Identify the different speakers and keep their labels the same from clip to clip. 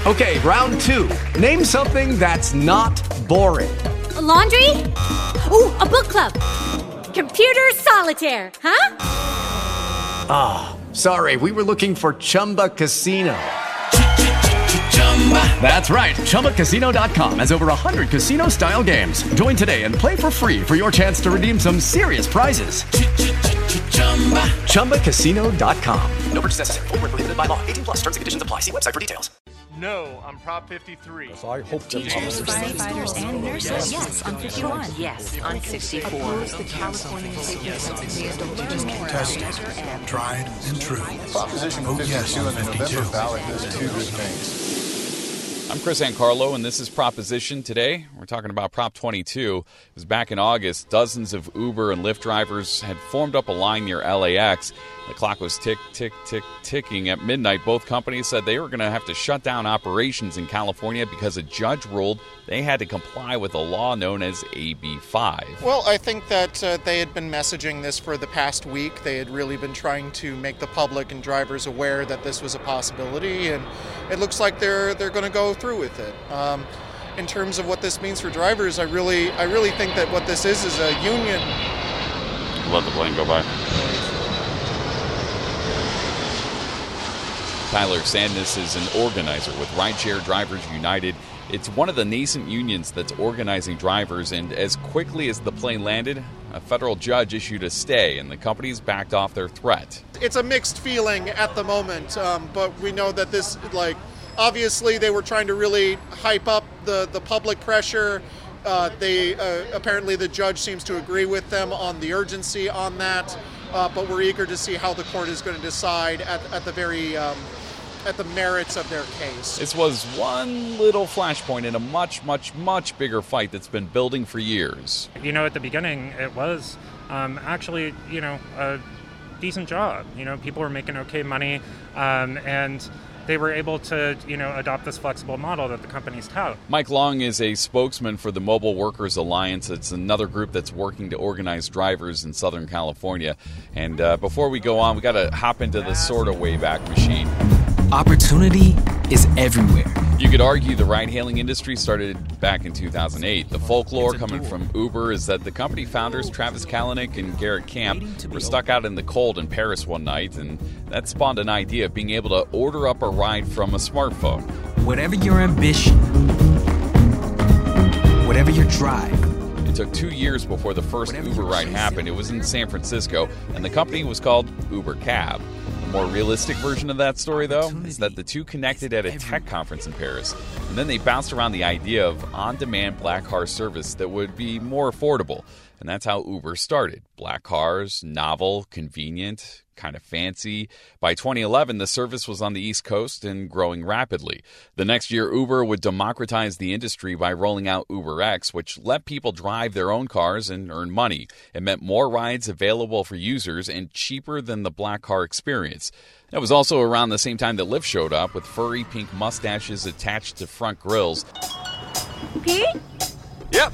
Speaker 1: Okay, round 2. Name something that's not boring.
Speaker 2: A laundry? Ooh, a book club. Computer solitaire, huh?
Speaker 1: Ah, sorry, we were looking for Chumba Casino. That's right, ChumbaCasino.com has over 100 casino-style games. Join today and play for free for your chance to redeem some serious prizes. ChumbaCasino.com. No purchase necessary. Void where prohibited by law. 18 plus terms and conditions apply. See website for details.
Speaker 3: No on Prop 53.
Speaker 4: So I hope
Speaker 5: Teachers, firefighters, and nurses. Yes on 51.
Speaker 6: Yes on 64.
Speaker 5: Opposed the California
Speaker 7: Tested, tried, and true.
Speaker 8: Proposition 52
Speaker 7: yes
Speaker 8: on
Speaker 7: on
Speaker 8: the November
Speaker 7: 52.
Speaker 8: ballot does two good things.
Speaker 9: I'm Chris Ancarlo, and this is Proposition. Today, we're talking about Prop 22. It was back in August. Dozens of Uber and Lyft drivers had formed up a line near LAX. The clock was ticking. At midnight, both companies said they were going to have to shut down operations in California because a judge ruled they had to comply with a law known as AB 5.
Speaker 10: Well, I think that they had been messaging this for the past week. They had really been trying to make the public and drivers aware that this was a possibility, and it looks like they're going to go through with it. In terms of what this means for drivers, I really think that what this is a union.
Speaker 9: Let the plane go by. Tyler Sandness is an organizer with Rideshare Drivers United. It's one of the nascent unions that's organizing drivers, and as quickly as the plane landed, a federal judge issued a stay, and the companies backed off their threat.
Speaker 10: It's a mixed feeling at the moment, but we know that this, obviously they were trying to really hype up the public pressure. Apparently the judge seems to agree with them on the urgency on that, but we're eager to see how the court is going to decide at the merits of their case.
Speaker 9: This was one little flashpoint in a much, much, much bigger fight that's been building for years.
Speaker 11: At the beginning, it was actually, a decent job. People were making okay money, and they were able to, adopt this flexible model that the companies tout.
Speaker 9: Mike Long is a spokesman for the Mobile Workers Alliance. It's another group that's working to organize drivers in Southern California. And before we go on, we got to hop into the sort of Wayback Machine.
Speaker 12: Opportunity is everywhere.
Speaker 9: You could argue the ride-hailing industry started back in 2008. The folklore coming from Uber is that the company founders Travis Kalanick and Garrett Camp were stuck out in the cold in Paris one night, and that spawned an idea of being able to order up a ride from a smartphone.
Speaker 12: Whatever your ambition, whatever your drive.
Speaker 9: It took 2 years before the first Uber ride happened. It was in San Francisco, and the company was called Uber Cab. The more realistic version of that story, though, is that the two connected at a tech conference in Paris, and then they bounced around the idea of on-demand black car service that would be more affordable. And that's how Uber started. Black cars, novel, convenient, kind of fancy. By 2011, the service was on the East Coast and growing rapidly. The next year, Uber would democratize the industry by rolling out UberX, which let people drive their own cars and earn money. It meant more rides available for users and cheaper than the black car experience. It was also around the same time that Lyft showed up with furry pink mustaches attached to front grills.
Speaker 2: Pete?
Speaker 1: Yep.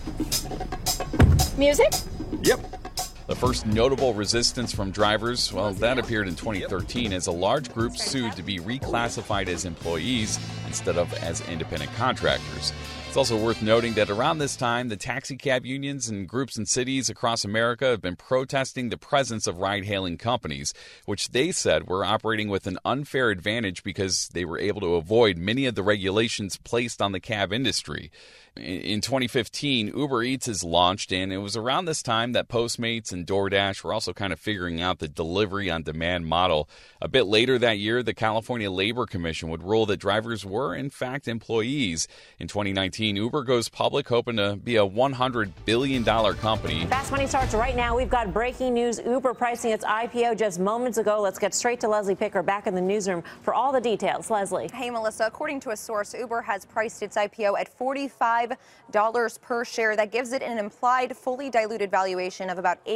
Speaker 2: Music?
Speaker 1: Yep.
Speaker 9: The first notable resistance from drivers, well, that appeared in 2013 as a large group sued to be reclassified as employees instead of as independent contractors. It's also worth noting that around this time, the taxi cab unions and groups in cities across America have been protesting the presence of ride-hailing companies, which they said were operating with an unfair advantage because they were able to avoid many of the regulations placed on the cab industry. In 2015, Uber Eats is launched, and it was around this time that Postmates and DoorDash were also kind of figuring out the delivery-on-demand model. A bit later that year, the California Labor Commission would rule that drivers were, in fact, employees. In 2019, Uber goes public, hoping to be a $100 billion company.
Speaker 13: Fast Money starts right now. We've got breaking news. Uber pricing its IPO just moments ago. Let's get straight to Leslie Picker back in the newsroom for all the details. Leslie.
Speaker 14: Hey, Melissa. According to a source, Uber has priced its IPO at $45 per share. That gives it an implied fully diluted valuation of about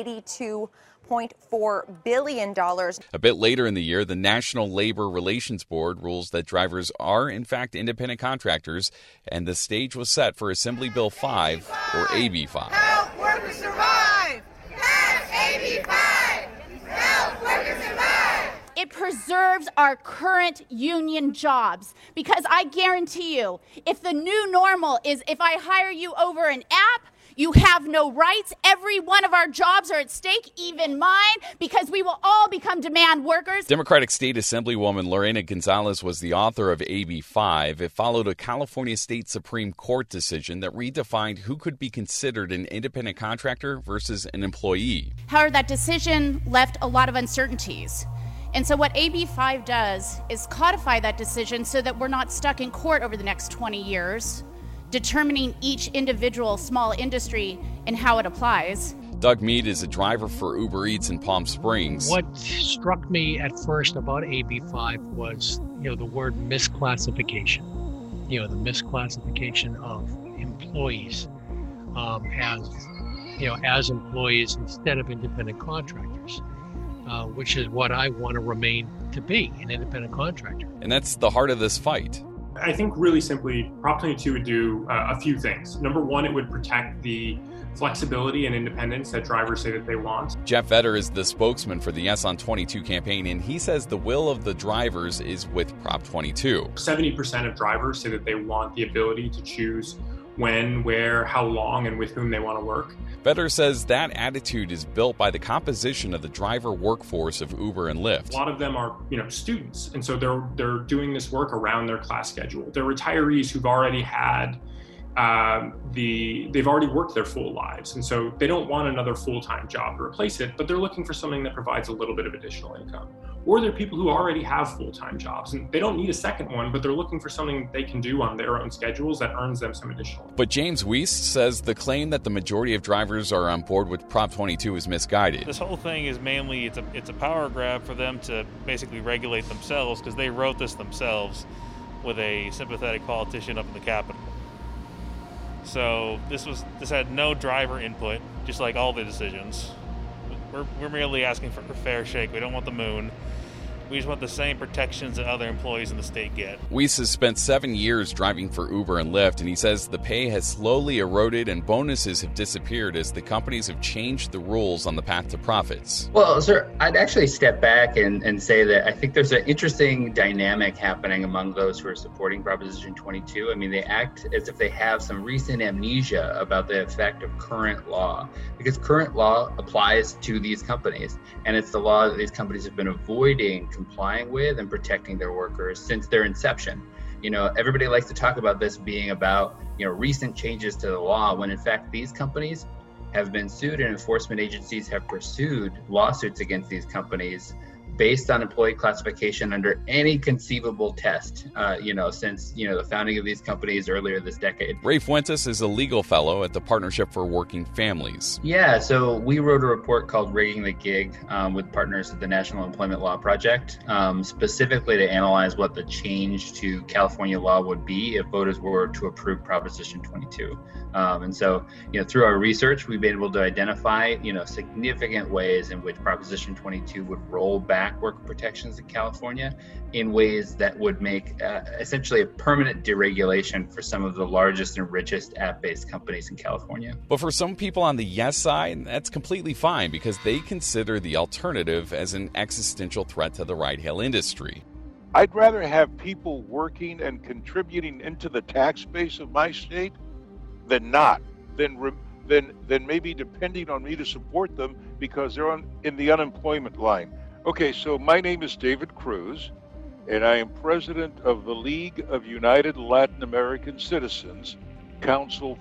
Speaker 14: $82.4 billion.
Speaker 9: A bit later in the year, the National Labor Relations Board rules that drivers are, in fact, independent contractors, and the stage was set for Assembly Bill 5, or AB 5.
Speaker 15: Help workers survive! Pass AB 5! Help workers survive!
Speaker 2: It
Speaker 4: preserves our current union jobs. Because I guarantee you, if the new normal is if I hire you over an app, you have no rights. Every one of our jobs are at stake, even mine, because we will all become demand workers.
Speaker 9: Democratic State Assemblywoman Lorena Gonzalez was the author of AB 5. It followed a California State Supreme Court decision that redefined who could be considered an independent contractor versus an employee.
Speaker 4: However, that decision left a lot of uncertainties. And so what AB 5 does is codify that decision so that we're not stuck in court over the next 20 years, determining each individual small industry and how it applies.
Speaker 9: Doug Mead is a driver for Uber Eats in Palm Springs.
Speaker 6: What struck me at first about AB 5 was, the word misclassification. The misclassification of employees as employees instead of independent contractors, which is what I want to remain to be, an independent contractor.
Speaker 9: And that's the heart of this fight.
Speaker 15: I think really simply, Prop 22 would do a few things. Number one, it would protect the flexibility and independence that drivers say that they want.
Speaker 9: Jeff Vetter is the spokesman for the Yes on 22 campaign, and he says the will of the drivers is with Prop 22.
Speaker 15: 70% of drivers say that they want the ability to choose when, where, how long, and with whom they want to work.
Speaker 9: Vetter says that attitude is built by the composition of the driver workforce of Uber and Lyft.
Speaker 15: A lot of them are, students, and so they're doing this work around their class schedule. They're retirees who've already had they've already worked their full lives, and so they don't want another full-time job to replace it, but they're looking for something that provides a little bit of additional income. Or they're people who already have full-time jobs, and they don't need a second one, but they're looking for something they can do on their own schedules that earns them some additional.
Speaker 9: But James Weiss says the claim that the majority of drivers are on board with Prop 22 is misguided.
Speaker 16: This whole thing is mainly, it's a power grab for them to basically regulate themselves, because they wrote this themselves with a sympathetic politician up in the Capitol. So this had no driver input, just like all the decisions. We're merely asking for a fair shake. We don't want the moon. We just want the same protections that other employees in the state get.
Speaker 9: Weiss has spent 7 years driving for Uber and Lyft, and he says the pay has slowly eroded and bonuses have disappeared as the companies have changed the rules on the path to profits.
Speaker 17: Well, sir, I'd actually step back and say that I think there's an interesting dynamic happening among those who are supporting Proposition 22. I mean, they act as if they have some recent amnesia about the effect of current law, because current law applies to these companies, and it's the law that these companies have been avoiding complying with and protecting their workers since their inception. Everybody likes to talk about this being about, recent changes to the law, when in fact these companies have been sued and enforcement agencies have pursued lawsuits against these companies based on employee classification under any conceivable test, since, the founding of these companies earlier this decade.
Speaker 9: Ray Fuentes is a legal fellow at the Partnership for Working Families.
Speaker 17: Yeah, so we wrote a report called Rigging the Gig with partners at the National Employment Law Project, specifically to analyze what the change to California law would be if voters were to approve Proposition 22. And so, through our research, we've been able to identify, significant ways in which Proposition 22 would roll back worker protections in California in ways that would make essentially a permanent deregulation for some of the largest and richest app-based companies in California.
Speaker 9: But for some people on the yes side, that's completely fine because they consider the alternative as an existential threat to the ride-hail industry.
Speaker 18: I'd rather have people working and contributing into the tax base of my state than not, than maybe depending on me to support them because they're in the unemployment line. Okay, so my name is David Cruz, and I am president of the League of United Latin American Citizens, Council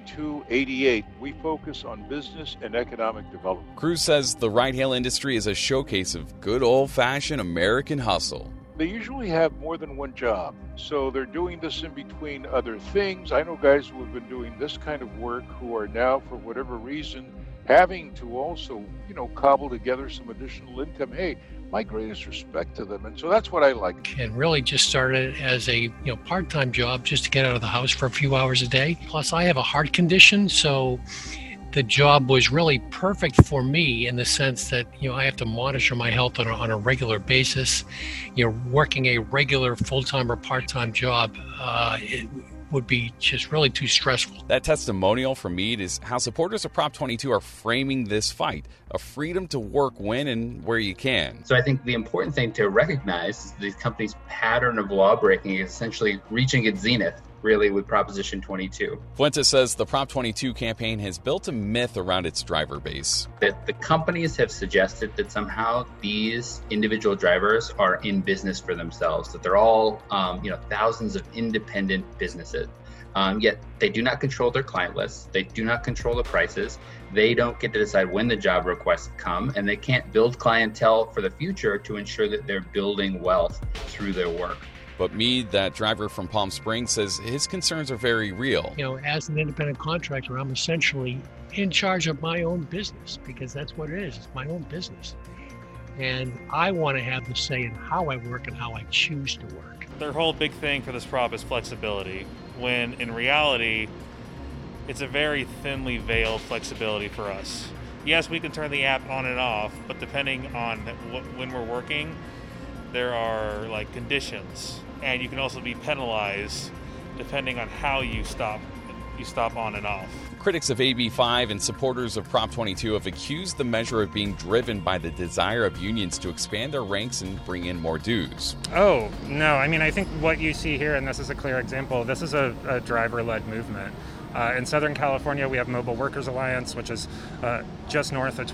Speaker 18: 3288. We focus on business and economic development.
Speaker 9: Cruz says the ride-hail industry is a showcase of good old-fashioned American hustle.
Speaker 18: They usually have more than one job, so they're doing this in between other things. I know guys who have been doing this kind of work who are now, for whatever reason, having to also, cobble together some additional income. Hey, my greatest respect to them. And so that's what I like.
Speaker 6: And really just started as a part-time job just to get out of the house for a few hours a day. Plus I have a heart condition, so the job was really perfect for me in the sense that, I have to monitor my health on a regular basis. Working a regular full-time or part-time job would be just really too stressful.
Speaker 9: That testimonial from Meade is how supporters of Prop 22 are framing this fight, a freedom to work when and where you can.
Speaker 17: So I think the important thing to recognize is these companies' pattern of lawbreaking is essentially reaching its zenith, really, with Proposition 22.
Speaker 9: Fuentes says the Prop 22 campaign has built a myth around its driver base.
Speaker 17: That the companies have suggested that somehow these individual drivers are in business for themselves, that they're all, thousands of independent businesses. Yet they do not control their client lists. They do not control the prices. They don't get to decide when the job requests come, and they can't build clientele for the future to ensure that they're building wealth through their work.
Speaker 9: But Meade, that driver from Palm Springs, says his concerns are very real.
Speaker 6: As an independent contractor, I'm essentially in charge of my own business because that's what it is. It's my own business. And I want to have the say in how I work and how I choose to work.
Speaker 16: Their whole big thing for this prop is flexibility, when in reality, it's a very thinly veiled flexibility for us. Yes, we can turn the app on and off, but depending on when we're working, there are conditions, and you can also be penalized depending on how you stop on and off.
Speaker 9: Critics of AB5 and supporters of Prop 22 have accused the measure of being driven by the desire of unions to expand their ranks and bring in more dues.
Speaker 11: Oh, no. I think what you see here, and this is a clear example, this is a driver-led movement. In Southern California, we have Mobile Workers Alliance, which is just north of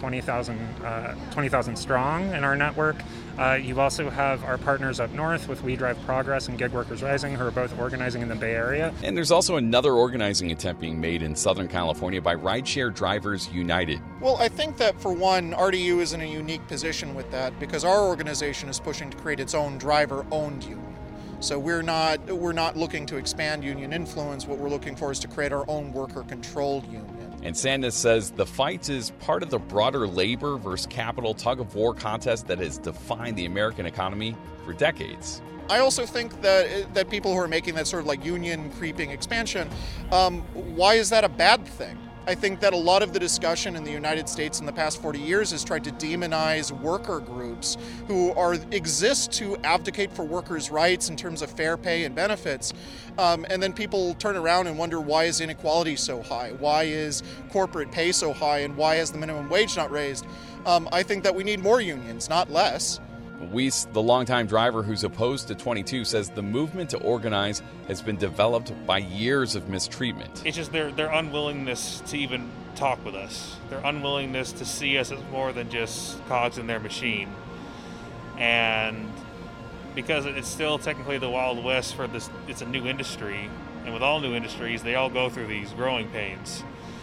Speaker 11: 20,000 strong in our network. You also have our partners up north with We Drive Progress and Gig Workers Rising, who are both organizing in the Bay Area.
Speaker 9: And there's also another organizing attempt being made in Southern California by Rideshare Drivers United.
Speaker 10: Well, I think that, for one, RDU is in a unique position with that because our organization is pushing to create its own driver-owned union. So we're not looking to expand union influence. What we're looking for is to create our own worker-controlled union.
Speaker 9: And Sandus says the fight is part of the broader labor versus capital tug-of-war contest that has defined the American economy for decades.
Speaker 10: I also think that people who are making that sort of union creeping expansion, why is that a bad thing? I think that a lot of the discussion in the United States in the past 40 years has tried to demonize worker groups who exist to advocate for workers' rights in terms of fair pay and benefits. And then people turn around and wonder, why is inequality so high? Why is corporate pay so high? And why is the minimum wage not raised? I think that we need more unions, not less.
Speaker 9: Weiss, the longtime driver who's opposed to 22, says the movement to organize has been developed by years of mistreatment.
Speaker 16: It's just their unwillingness to even talk with us. Their unwillingness to see us as more than just cogs in their machine. And because it's still technically the Wild West for this, it's a new industry. And with all new industries, they all go through these growing pains.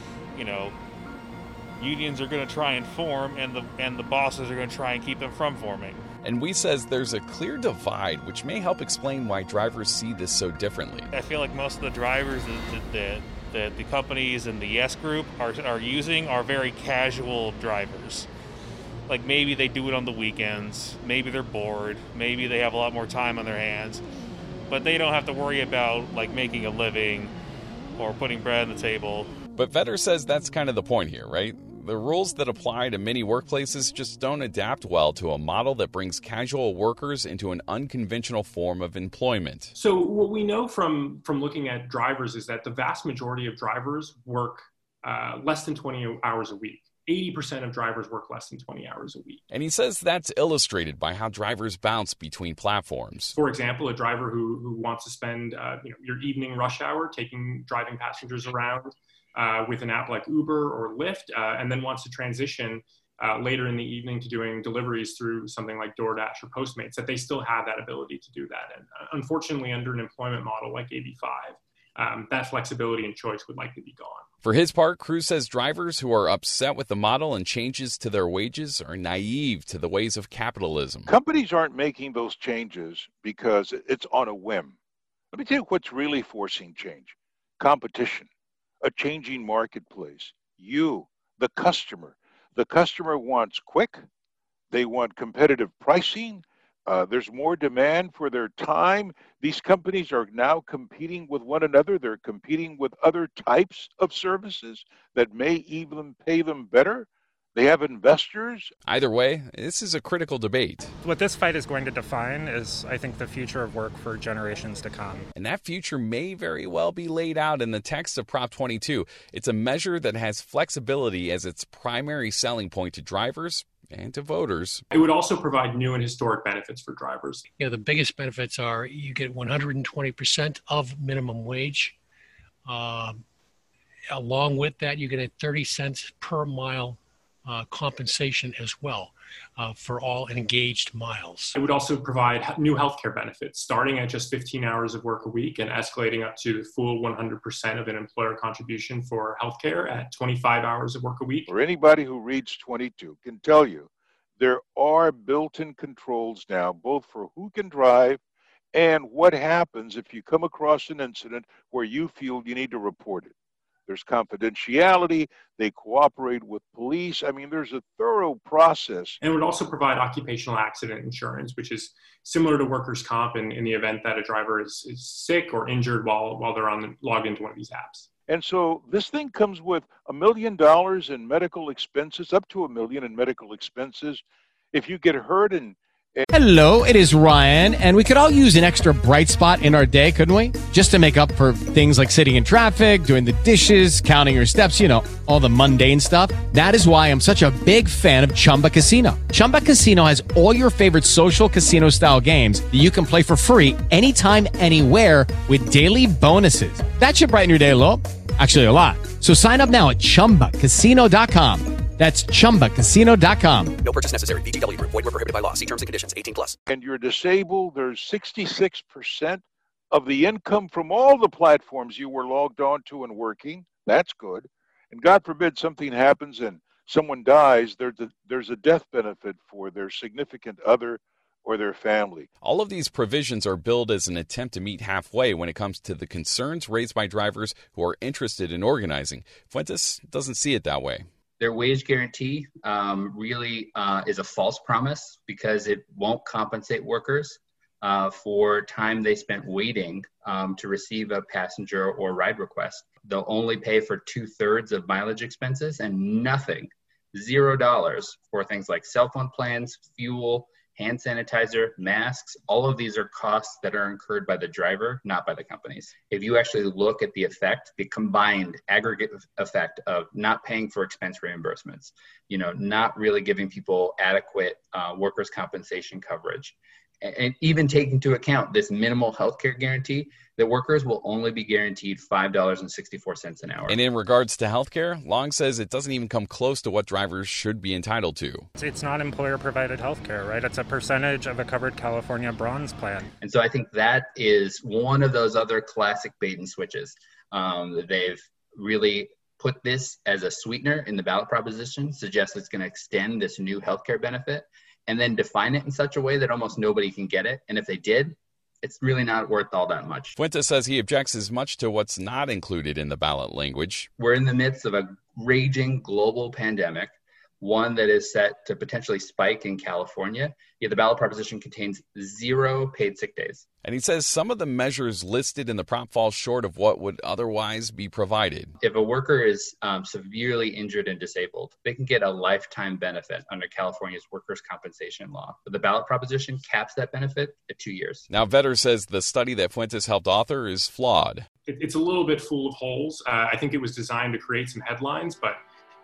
Speaker 16: Unions are going to try and form, and the bosses are going to try and keep them from forming.
Speaker 9: And Weiss says there's a clear divide, which may help explain why drivers see this so differently.
Speaker 16: I feel like most of the drivers that the companies and the Yes Group are using are very casual drivers. Maybe they do it on the weekends, maybe they're bored, maybe they have a lot more time on their hands, but they don't have to worry about making a living or putting bread on the table.
Speaker 9: But Vetter says that's kind of the point here, right? The rules that apply to many workplaces just don't adapt well to a model that brings casual workers into an unconventional form of employment.
Speaker 15: So what we know from looking at drivers is that the vast majority of drivers work less than 20 hours a week. 80% of drivers work less than 20 hours a week.
Speaker 9: And he says that's illustrated by how drivers bounce between platforms.
Speaker 15: For example, a driver who wants to spend your evening rush hour driving passengers around with an app like Uber or Lyft, and then wants to transition later in the evening to doing deliveries through something like DoorDash or Postmates, that they still have that ability to do that. And unfortunately, under an employment model like AB5, that flexibility and choice would likely be gone.
Speaker 9: For his part, Cruz says drivers who are upset with the model and changes to their wages are naive to the ways of capitalism.
Speaker 18: Companies aren't making those changes because it's on a whim. Let me tell you what's really forcing change. Competition, a changing marketplace. You, the customer. The customer wants quick. They want competitive pricing. There's more demand for their time. These companies are now competing with one another. They're competing with other types of services that may even pay them better. They have investors.
Speaker 9: Either way, this is a critical debate.
Speaker 11: What this fight is going to define is, I think, the future of work for generations to come.
Speaker 9: And that future may very well be laid out in the text of Prop 22. It's a measure that has flexibility as its primary selling point to drivers and to voters.
Speaker 15: It would also provide new and historic benefits for drivers.
Speaker 6: The biggest benefits are you get 120% of minimum wage. Along with that, you get a 30 cents per mile compensation as well for all engaged miles.
Speaker 15: It would also provide new healthcare benefits, starting at just 15 hours of work a week and escalating up to the full 100% of an employer contribution for healthcare at 25 hours of work a week.
Speaker 18: Or anybody who reads 22 can tell you there are built-in controls now, both for who can drive and what happens if you come across an incident where you feel you need to report it. There's confidentiality. They cooperate with police. I mean, there's a thorough process.
Speaker 15: And it would also provide occupational accident insurance, which is similar to workers' comp in the event that a driver is sick or injured while they're logged into one of these apps.
Speaker 18: And so this thing comes with $1 million in medical expenses, up to $1 million in medical expenses. If you get hurt and
Speaker 19: Hello, it is Ryan, and we could all use an extra bright spot in our day, couldn't we? Just to make up for things like sitting in traffic, doing the dishes, counting your steps, all the mundane stuff. That is why I'm such a big fan of Chumba Casino. Chumba Casino has all your favorite social casino-style games that you can play for free anytime, anywhere with daily bonuses. That should brighten your day a little. Actually, a lot. So sign up now at ChumbaCasino.com. That's ChumbaCasino.com.
Speaker 20: No purchase necessary. VGW Group. Void where prohibited by law. See terms and conditions. 18+.
Speaker 18: And you're disabled, there's 66% of the income from all the platforms you were logged on to and working. That's good. And God forbid something happens and someone dies, there's a death benefit for their significant other or their family.
Speaker 9: All of these provisions are billed as an attempt to meet halfway when it comes to the concerns raised by drivers who are interested in organizing. Fuentes doesn't see it that way.
Speaker 17: Their wage guarantee really is a false promise because it won't compensate workers for time they spent waiting to receive a passenger or ride request. They'll only pay for 2/3 of mileage expenses and nothing, $0 for things like cell phone plans, fuel, hand sanitizer, masks. All of these are costs that are incurred by the driver, not by the companies. If you actually look at the effect, the combined aggregate effect of not paying for expense reimbursements, not really giving people adequate workers' compensation coverage, and even taking into account this minimal healthcare guarantee, that workers will only be guaranteed $5.64 an hour.
Speaker 9: And in regards to healthcare, Long says it doesn't even come close to what drivers should be entitled to.
Speaker 11: It's not employer-provided healthcare, right? It's a percentage of a covered California bronze plan.
Speaker 17: And so I think that is one of those other classic bait and switches. They've really put this as a sweetener in the ballot proposition, suggests it's going to extend this new healthcare benefit, and then define it in such a way that almost nobody can get it. And if they did, it's really not worth all that much.
Speaker 9: Fuentes says he objects as much to what's not included in the ballot language.
Speaker 17: We're in the midst of a raging global pandemic, one that is set to potentially spike in California. Yet the ballot proposition contains 0 paid sick days.
Speaker 9: And he says some of the measures listed in the prop fall short of what would otherwise be provided.
Speaker 17: If a worker is severely injured and disabled, they can get a lifetime benefit under California's workers' compensation law. But the ballot proposition caps that benefit at 2 years.
Speaker 9: Now, Vetter says the study that Fuentes helped author is flawed.
Speaker 15: It's a little bit full of holes. I think it was designed to create some headlines, but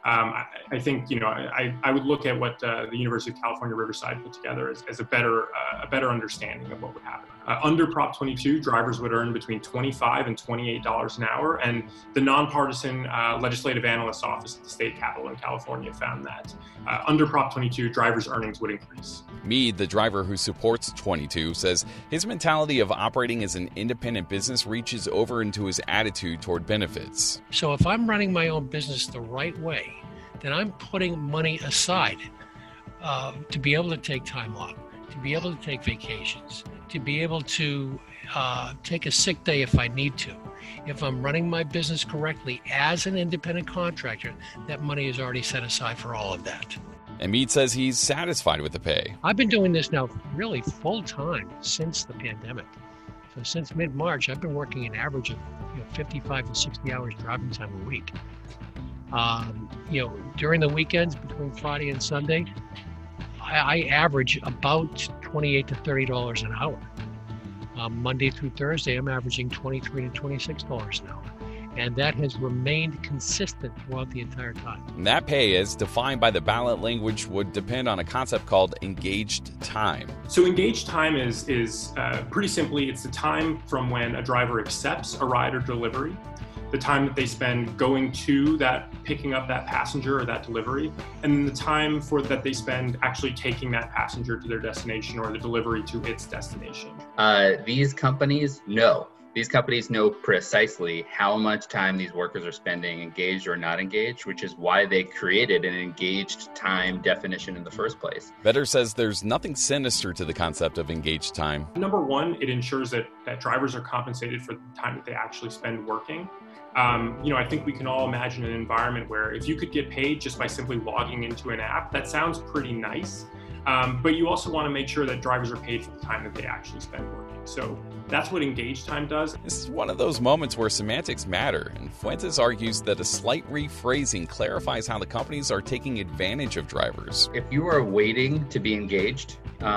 Speaker 15: I think, I would look at what the University of California, Riverside put together as a better understanding of what would happen. Under Prop 22, drivers would earn between $25 and $28 an hour, and the nonpartisan legislative analyst office at the state capitol in California found that under Prop 22, drivers' earnings would increase.
Speaker 9: Mead, the driver who supports 22, says his mentality of operating as an independent business reaches over into his attitude toward benefits.
Speaker 6: So if I'm running my own business the right way, then I'm putting money aside to be able to take time off, to be able to take vacations, to be able to take a sick day if I need to. If I'm running my business correctly as an independent contractor, that money is already set aside for all of that.
Speaker 9: And Mead says he's satisfied with the pay.
Speaker 6: I've been doing this now really full time since the pandemic. So since mid-March, I've been working an average of 55 to 60 hours driving time a week. During the weekends between Friday and Sunday, I average about $28 to $30 an hour. Monday through Thursday, I'm averaging $23 to $26 an hour. And that has remained consistent throughout the entire time.
Speaker 9: And that pay, as defined by the ballot language, would depend on a concept called engaged time.
Speaker 15: So engaged time is pretty simply, it's the time from when a driver accepts a ride or delivery, the time that they spend going to that, picking up that passenger or that delivery, and then the time that they spend actually taking that passenger to their destination or the delivery to its destination.
Speaker 17: These companies know precisely how much time these workers are spending engaged or not engaged, which is why they created an engaged time definition in the first place.
Speaker 9: Vedder says there's nothing sinister to the concept of engaged time.
Speaker 15: Number one, it ensures that drivers are compensated for the time that they actually spend working. I think we can all imagine an environment where if you could get paid just by simply logging into an app, that sounds pretty nice. But you also want to make sure that drivers are paid for the time that they actually spend working. So that's what engaged time does.
Speaker 9: This is one of those moments where semantics matter, and Fuentes argues that a slight rephrasing clarifies how the companies are taking advantage of drivers.
Speaker 17: If you are waiting to be engaged,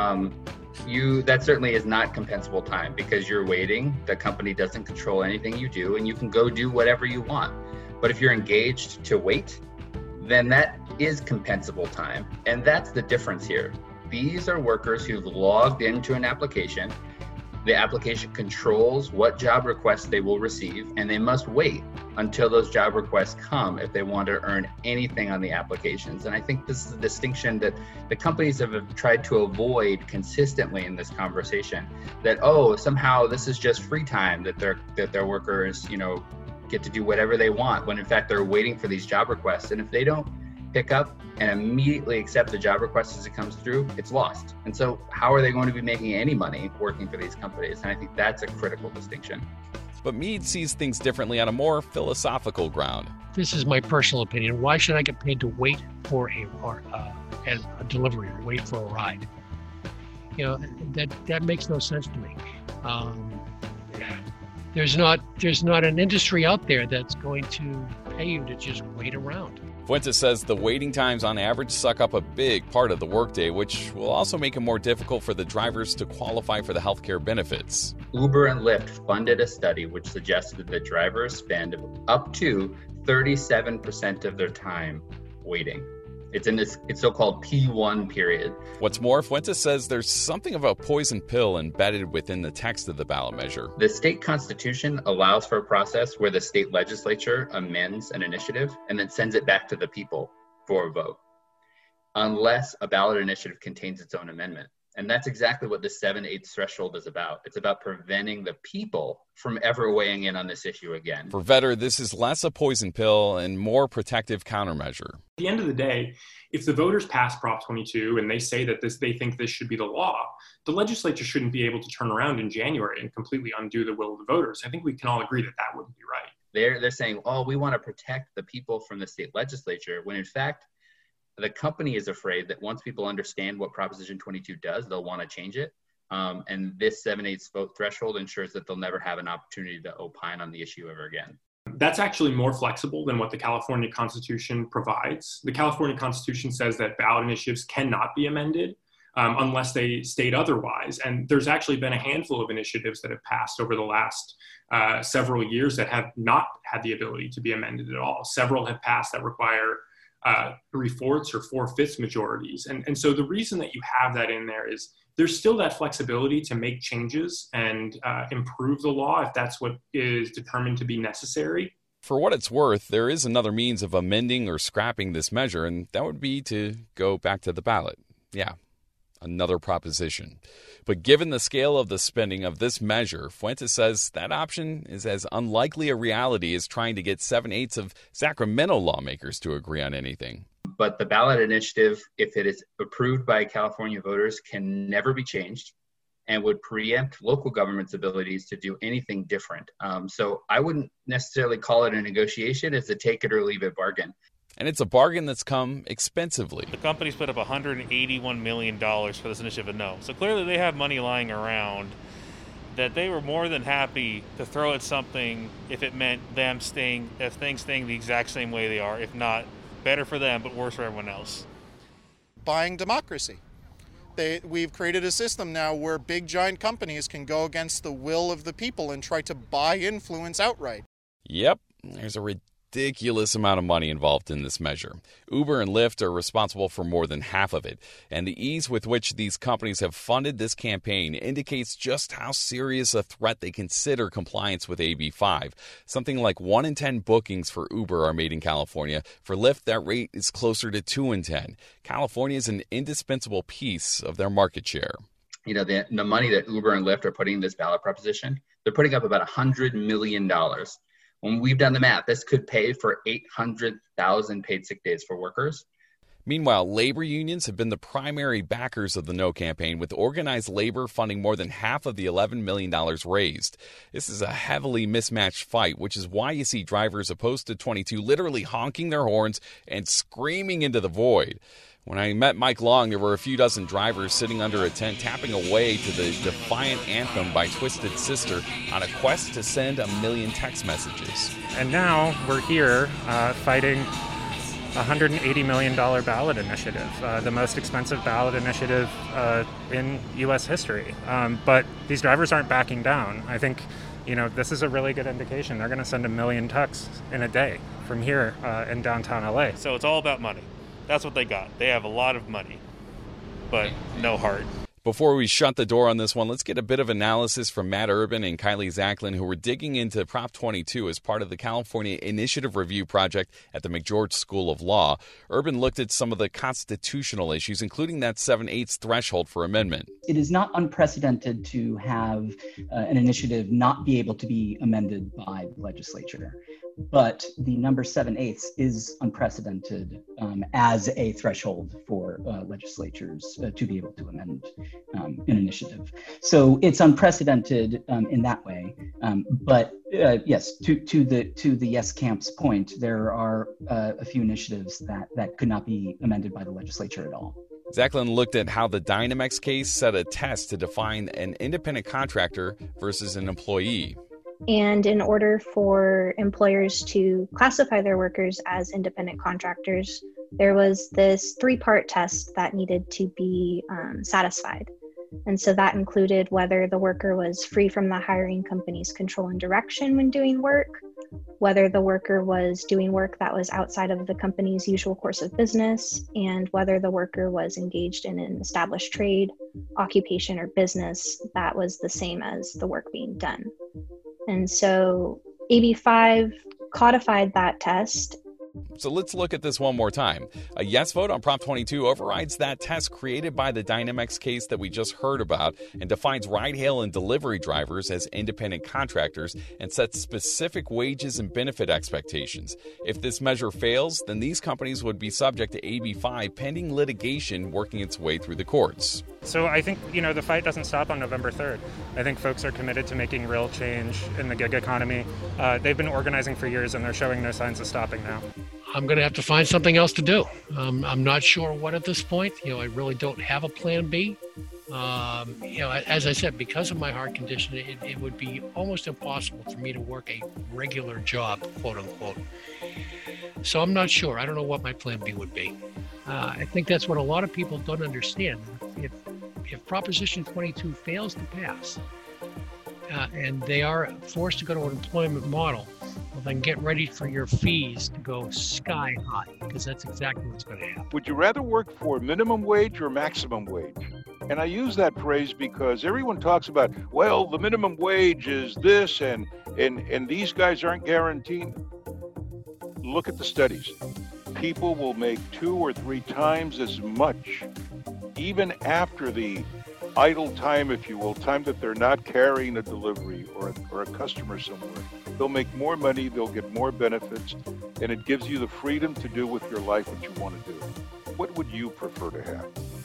Speaker 17: that certainly is not compensable time because you're waiting. The company doesn't control anything you do, and you can go do whatever you want. But if you're engaged to wait, then that is compensable time. And that's the difference here. These are workers who've logged into an application. The application controls what job requests they will receive, and they must wait until those job requests come if they want to earn anything on the applications. And I think this is a distinction that the companies have tried to avoid consistently in this conversation, that, somehow this is just free time that their workers, get to do whatever they want, when in fact they're waiting for these job requests. And if they don't pick up and immediately accept the job request as it comes through, it's lost. And so how are they going to be making any money working for these companies? And I think that's a critical distinction.
Speaker 9: But Mead sees things differently on a more philosophical ground.
Speaker 6: This is my personal opinion. Why should I get paid to wait for a delivery or wait for a ride? That makes no sense to me. There's not an industry out there that's going to pay you to just wait around.
Speaker 9: Fuentes says the waiting times on average suck up a big part of the workday, which will also make it more difficult for the drivers to qualify for the healthcare benefits.
Speaker 17: Uber and Lyft funded a study which suggested that drivers spend up to 37% of their time waiting. It's in this so-called P1 period.
Speaker 9: What's more, Fuentes says there's something of a poison pill embedded within the text of the ballot measure.
Speaker 17: The state constitution allows for a process where the state legislature amends an initiative and then sends it back to the people for a vote, unless a ballot initiative contains its own amendment. And that's exactly what the 7/8 threshold is about. It's about preventing the people from ever weighing in on this issue again.
Speaker 9: For Vedder, this is less a poison pill and more protective countermeasure.
Speaker 15: At the end of the day, if the voters pass Prop 22 and they say that they think this should be the law, the legislature shouldn't be able to turn around in January and completely undo the will of the voters. I think we can all agree that that wouldn't be right.
Speaker 17: They're saying, we want to protect the people from the state legislature, when in fact, the company is afraid that once people understand what Proposition 22 does, they'll want to change it. And this 7/8 vote threshold ensures that they'll never have an opportunity to opine on the issue ever again.
Speaker 15: That's actually more flexible than what the California Constitution provides. The California Constitution says that ballot initiatives cannot be amended unless they state otherwise. And there's actually been a handful of initiatives that have passed over the last several years that have not had the ability to be amended at all. Several have passed that require 3/4 or 4/5 majorities. And so the reason that you have that in there is there's still that flexibility to make changes and improve the law if that's what is determined to be necessary.
Speaker 9: For what it's worth, there is another means of amending or scrapping this measure, and that would be to go back to the ballot. Yeah, another proposition. But given the scale of the spending of this measure, Fuentes says that option is as unlikely a reality as trying to get 7/8 of Sacramento lawmakers to agree on anything.
Speaker 17: But the ballot initiative, if it is approved by California voters, can never be changed and would preempt local government's abilities to do anything different. So I wouldn't necessarily call it a negotiation. It's a take it or leave it bargain.
Speaker 9: And it's a bargain that's come expensively.
Speaker 16: The company's put up $181 million for this initiative, and no. So clearly they have money lying around. that they were more than happy to throw at something if it meant things staying the exact same way they are, if not better for them, but worse for everyone else.
Speaker 10: Buying democracy. We've created a system now where big giant companies can go against the will of the people and try to buy influence outright.
Speaker 9: Yep, there's a ridiculous amount of money involved in this measure. Uber and Lyft are responsible for more than half of it, and the ease with which these companies have funded this campaign indicates just how serious a threat they consider compliance with AB5. Something like 1 in 10 bookings for Uber are made in California. For Lyft, that rate is closer to 2 in 10. California is an indispensable piece of their market share.
Speaker 17: You know, the money that Uber and Lyft are putting in this ballot proposition, they're putting up about $100 million. When we've done the math, this could pay for 800,000 paid sick days for workers.
Speaker 9: Meanwhile, labor unions have been the primary backers of the No campaign, with organized labor funding more than half of the $11 million raised. This is a heavily mismatched fight, which is why you see drivers opposed to 22 literally honking their horns and screaming into the void. When I met Mike Long, there were a few dozen drivers sitting under a tent tapping away to the Defiant Anthem by Twisted Sister on a quest to send 1 million text messages.
Speaker 11: And now we're here fighting a $180 million ballot initiative, the most expensive ballot initiative in U.S. history. But these drivers aren't backing down. I think, this is a really good indication. They're going to send 1 million texts in a day from here in downtown L.A.
Speaker 16: So it's all about money. That's what they got. They have a lot of money, but no heart.
Speaker 9: Before we shut the door on this one, let's get a bit of analysis from Matt Urban and Kylie Zachlin, who were digging into Prop 22 as part of the California Initiative Review Project at the McGeorge School of Law. Urban looked at some of the constitutional issues, including that 7/8 threshold for amendment.
Speaker 21: It is not unprecedented to have an initiative not be able to be amended by the legislature. But the number 7/8 is unprecedented as a threshold for legislatures to be able to amend an initiative. So it's unprecedented in that way. But yes, to the yes camp's point, there are a few initiatives that could not be amended by the legislature at all.
Speaker 9: Zachlin looked at how the Dynamex case set a test to define an independent contractor versus an employee.
Speaker 22: And in order for employers to classify their workers as independent contractors, there was this 3-part test that needed to be satisfied. And so that included whether the worker was free from the hiring company's control and direction when doing work, whether the worker was doing work that was outside of the company's usual course of business, and whether the worker was engaged in an established trade, occupation, or business that was the same as the work being done. And so AB5 codified that test.
Speaker 9: So let's look at this one more time. A yes vote on Prop 22 overrides that test created by the Dynamex case that we just heard about and defines ride-hail and delivery drivers as independent contractors and sets specific wages and benefit expectations. If this measure fails, then these companies would be subject to AB5 pending litigation working its way through the courts.
Speaker 11: So I think, the fight doesn't stop on November 3rd. I think folks are committed to making real change in the gig economy. They've been organizing for years, and they're showing no signs of stopping now.
Speaker 6: I'm going to have to find something else to do. I'm not sure what at this point. I really don't have a plan B. As I said, because of my heart condition, it would be almost impossible for me to work a regular job, quote unquote. So I'm not sure. I don't know what my plan B would be. I think that's what a lot of people don't understand. If Proposition 22 fails to pass, and they are forced to go to an employment model, well, then get ready for your fees to go sky high, because that's exactly what's going to happen.
Speaker 18: Would you rather work for minimum wage or maximum wage? And I use that phrase because everyone talks about, well, the minimum wage is this, and these guys aren't guaranteed. Look at the studies. People will make 2 or 3 times as much, even after the idle time, if you will, time that they're not carrying a delivery or a customer somewhere. They'll make more money, they'll get more benefits, and it gives you the freedom to do with your life what you want to do. What would you prefer to have?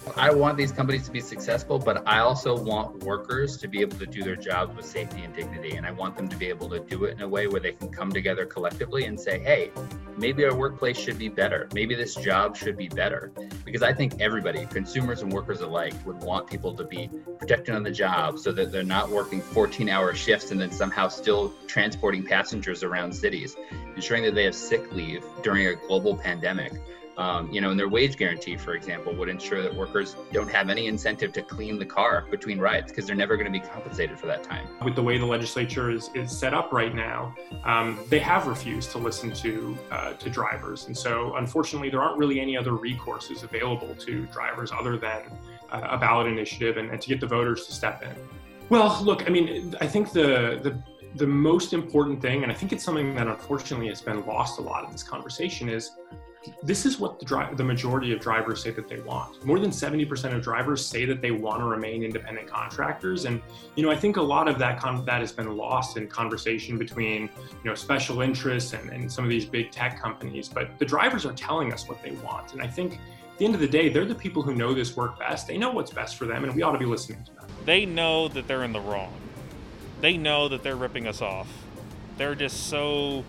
Speaker 17: I want these companies to be successful, but I also want workers to be able to do their jobs with safety and dignity. And I want them to be able to do it in a way where they can come together collectively and say, hey, maybe our workplace should be better. Maybe this job should be better. Because I think everybody, consumers and workers alike, would want people to be protected on the job so that they're not working 14-hour shifts and then somehow still transporting passengers around cities, ensuring that they have sick leave during a global pandemic. And their wage guarantee, for example, would ensure that workers don't have any incentive to clean the car between rides because they're never going to be compensated for that time.
Speaker 15: With the way the legislature is set up right now, they have refused to listen to drivers. And so, unfortunately, there aren't really any other recourses available to drivers other than a ballot initiative and to get the voters to step in. Well, look, I mean, I think the most important thing, and I think it's something that unfortunately has been lost a lot in this conversation, is this is what the majority of drivers say that they want. More than 70% of drivers say that they want to remain independent contractors. And, I think a lot of that has been lost in conversation between, special interests and some of these big tech companies. But the drivers are telling us what they want. And I think at the end of the day, they're the people who know this work best. They know what's best for them, and we ought to be listening to them.
Speaker 16: They know that they're in the wrong. They know that they're ripping us off. They're just so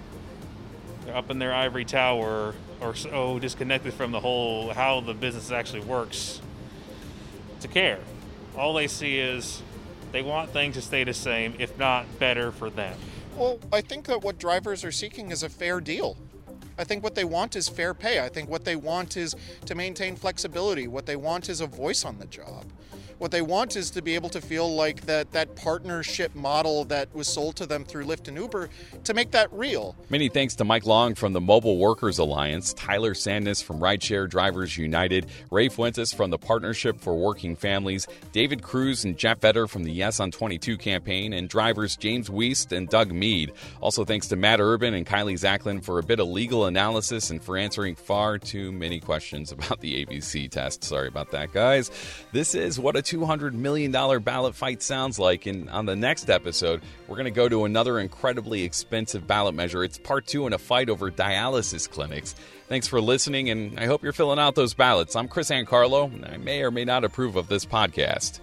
Speaker 16: up in their ivory tower or so disconnected from the whole how the business actually works to care. All they see is they want things to stay the same, if not better for them.
Speaker 10: Well, I think that what drivers are seeking is a fair deal. I think what they want is fair pay. I think what they want is to maintain flexibility. What they want is a voice on the job. What they want is to be able to feel like that partnership model that was sold to them through Lyft and Uber, to make that real.
Speaker 9: Many thanks to Mike Long from the Mobile Workers Alliance, Tyler Sandness from Rideshare Drivers United, Ray Fuentes from the Partnership for Working Families, David Cruz and Jeff Vedder from the Yes on 22 campaign, and drivers James Wiest and Doug Mead. Also thanks to Matt Urban and Kylie Zachlin for a bit of legal analysis and for answering far too many questions about the ABC test. Sorry about that, guys. This is What a $200 million ballot fight sounds like, and on the next episode we're going to go to another incredibly expensive ballot measure. It's part 2 in a fight over dialysis clinics. Thanks for listening, and I hope you're filling out those ballots. I'm Chris Ancarlo, and I may or may not approve of this podcast.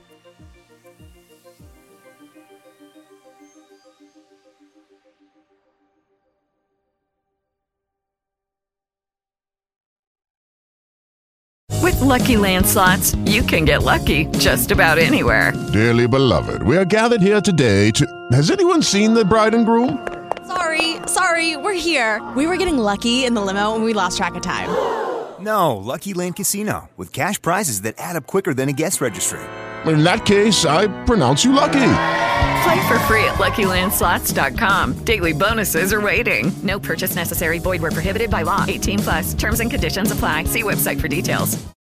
Speaker 3: With Lucky Land Slots, you can get lucky just about anywhere.
Speaker 5: Dearly beloved, we are gathered here today to... Has anyone seen the bride and groom?
Speaker 23: Sorry, we're here. We were getting lucky in the limo and we lost track of time.
Speaker 24: No, Lucky Land Casino, with cash prizes that add up quicker than a guest registry.
Speaker 5: In that case, I pronounce you lucky.
Speaker 3: Play for free at LuckyLandSlots.com. Daily bonuses are waiting. No purchase necessary. Void where prohibited by law. 18+. Terms and conditions apply. See website for details.